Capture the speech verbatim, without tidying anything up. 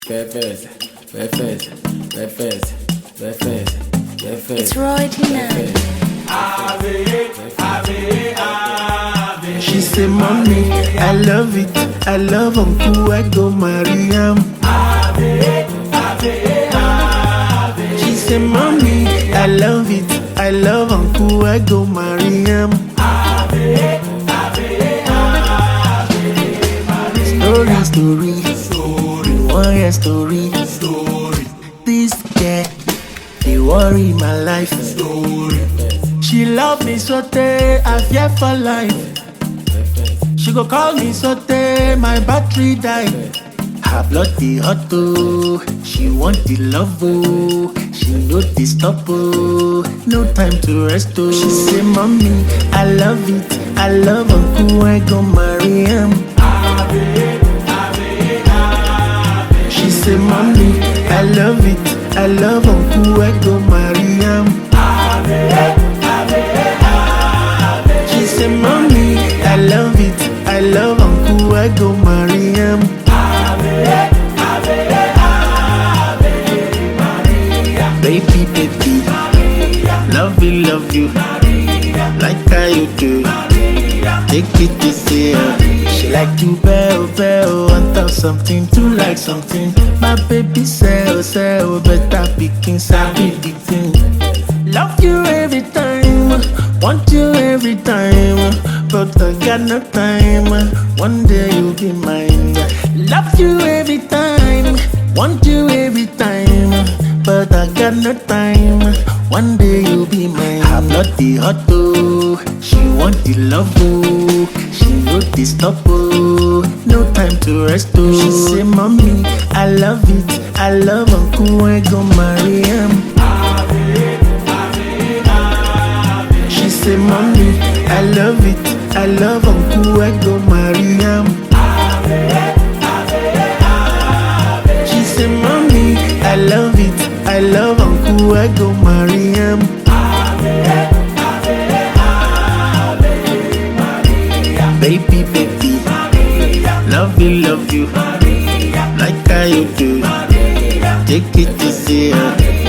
Breakfast, breakfast, breakfast, breakfast, breakfast. It's Roy Tina. She say, mommy, I love it. I love Uncle, I go marry him. She say, mommy, I love it. I love Uncle, I go marry him. Story, story, story, one year story, story. This girl, they worry my life. Story. She love me so tey, I fear for life. She go call me so tey, my battery die. Her blood dey hot oh, she want the love oh. She no dey stop oh, no time to rest oh. She say, mommy, I love it, I love Uncle, I go marry him. She say, mommy, I love it, I love Uncle, I go marry him. She say, mommy, I love it, I love Uncle, I go marry him. Baby, baby, love you, love you, like how you do. Take it easy, she like you, bell, bell, want to something to like something. My baby say, oh, say, oh, better picking, sabi the thing. Love you every time, want you every time, but I got no time. One day you'll be mine. Love you every time, want you every time, but I got no time. One day you'll be mine. Her blood dey hot oh, she want the love oh. She no dey stop oh, no time to rest oh. She say, mommy, I love it, I love Uncle, I go marry him. She say, mommy, I love it, I love Uncle, I go marry him. She say, mommy, I love it, I love Uncle, I go marry him. Baby, baby, love you, love you, like how you do. Take it easy.